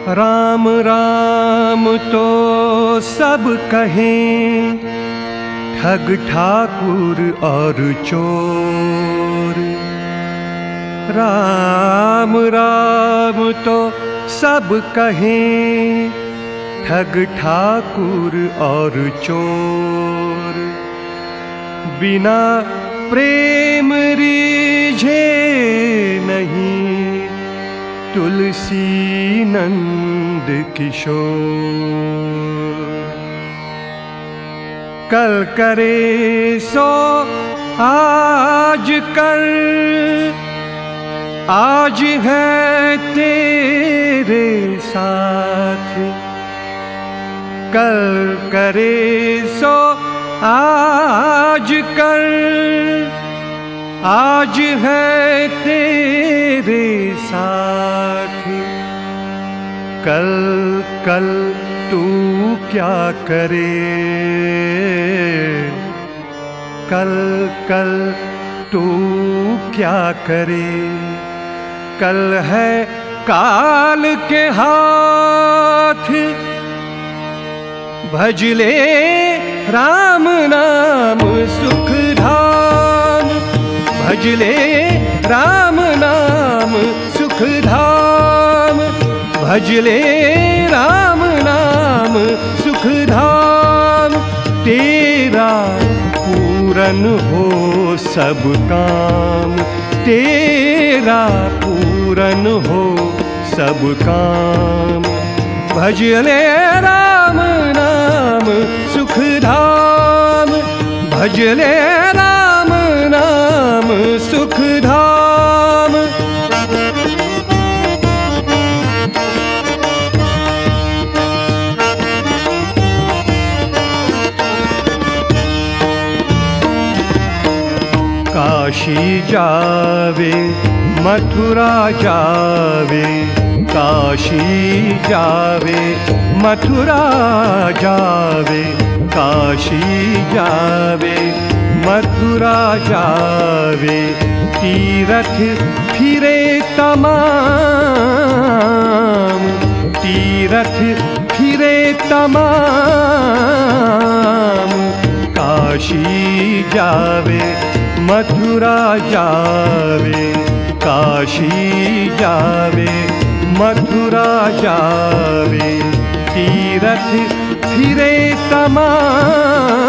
राम राम तो सब कहें, ठग ठाकुर और चोर। राम राम तो सब कहें, ठग ठाकुर और चोर। बिना प्रेम रीझे नहीं तुलसी नंद किशोर। कल करे सो आज कर, आज है तेरे साथ। कल करे सो आज कर, आज है तेरे साथ। कल कल तू क्या करे, कल कल तू क्या करे। कल है काल के हाथ, भजले राम नाम सुख धाम। भजले राम नाम सुख धाम, भजले राम नाम सुख धाम। तेरा पूरन हो सब काम, तेरा पूरन हो सब काम। भजले राम नाम सुख धाम, भजले राम नाम सुख धाम। काशी जावे मथुरा जावे, काशी जावे मथुरा जावे। काशी जावे मथुरा जावे, तीरथ फिरे तमाम। तीरथ फिरे तमाम, काशी जावे मथुरा जावे। काशी जावे मथुरा जावे, तीरथ फिरे तमाम।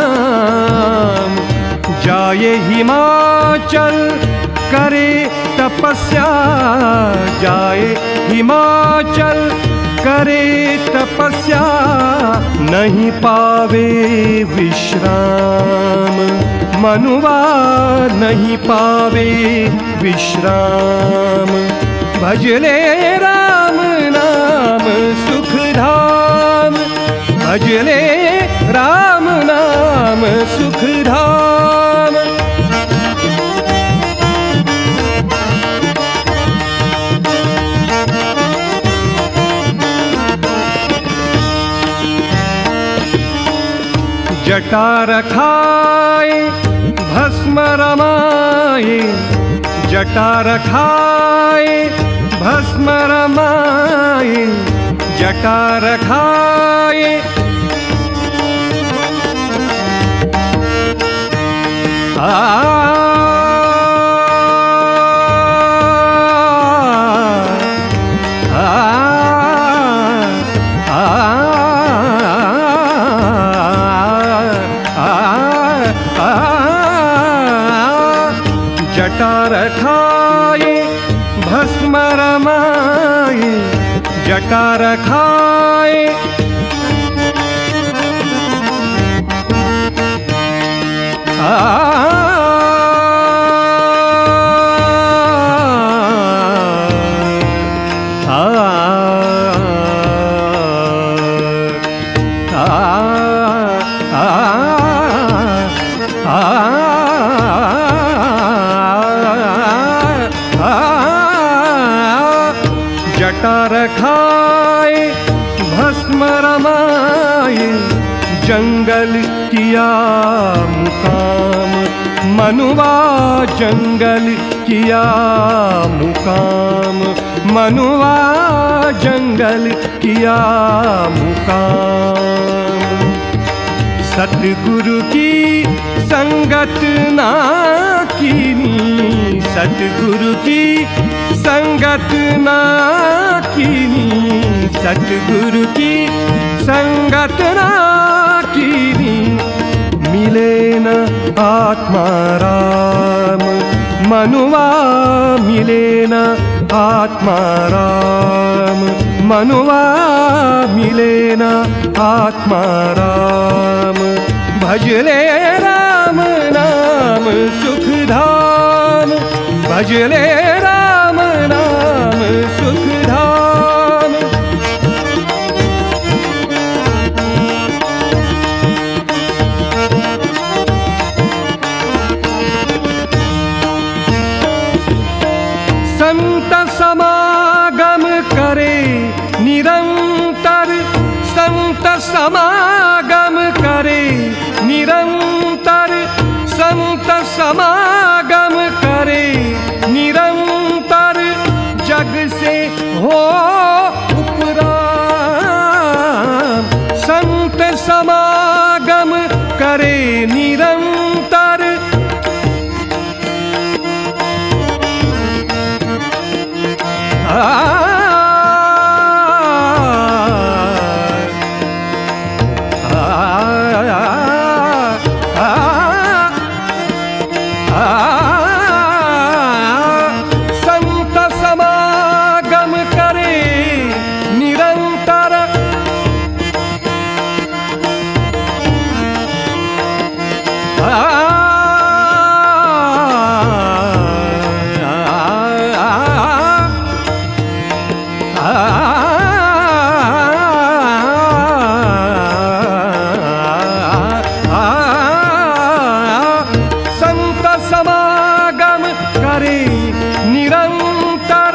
जाए हिमाचल करे तपस्या, जाए हिमाचल करे तपस्या। नहीं पावे विश्राम, मनुआ नहीं पावे विश्राम। भजले राम नाम सुख धाम, भजले राम नाम सुख धाम। जटा रखाए भस्म रमाए, जटा रखाए भस्म रमाए। जटा रखाए जटा रखाए भस्म रमाए। जटा रखाए जटा रखाए भस्म रमाए। जंगल किया मुकाम, मनुआ जंगल किया मुकाम। मनुआ जंगल किया मुकाम। सतगुरु की संगत ना कीनी, सतगुरु की संगत ना कीनी, सतगुरु की संगत ना कीनी। मिले न आत्मा राम, मनुआ मिले न आत्मा राम, मनुआ मिले न आत्मा राम। भजले राम नाम सुख धाम, भजले राम नाम सुख धाम। संत समागम करे निरंतर, संत समागम करे निरंतर, संत समागम करे निरंतर। जग से हो उपराम, संत समागम करे निरंतर। संत समागम करे निरंतर। संत समागम करे निरंतर।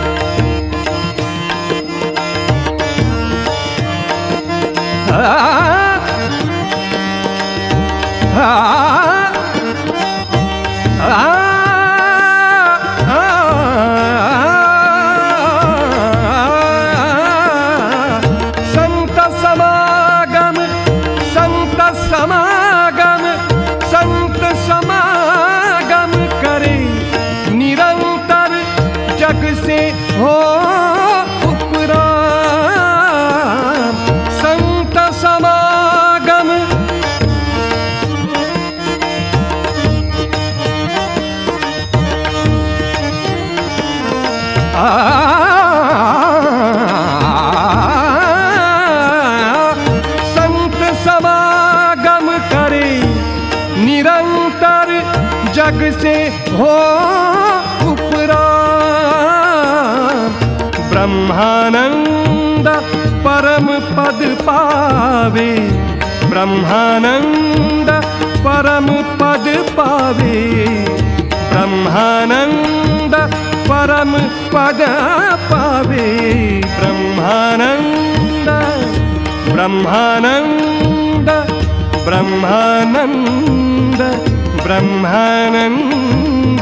संत समागम, संत समागम, संत समागम करे निरंतर। जग से हो उपराम, संत समागम। संत समागम करे निरंतर। जग से हो उपराम। ब्रह्मानंद परम पद पावे, ब्रह्मानंद परम पद पावे, ब्रह्मानंद परम पद पावे। ब्रह्मानंद, ब्रह्मानंद, ब्रह्मानंद, ब्रह्मानंद,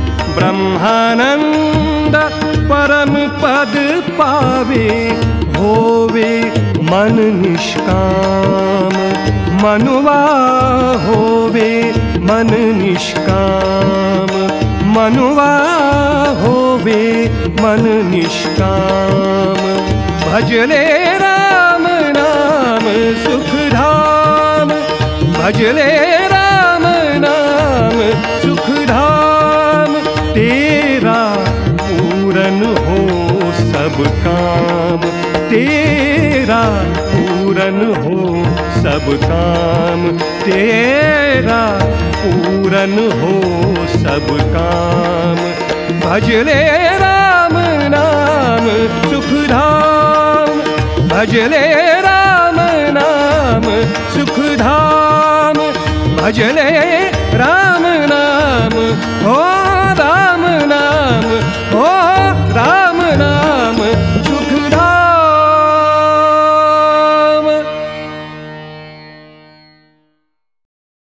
ब्रह्मानंद परम पद पावे। होवे मन निष्काम, मनुआ होवे मन निष्काम, मनुआ होवे मन निष्काम। भजले राम नाम सुख धाम, भजले राम नाम सुख धाम। तेरा पूरन हो सब काम, तेरा पूरन हो सब काम, तेरा पूरन हो सब काम। भजले राम नाम सुख धाम, भजले राम नाम सुख धाम, भजले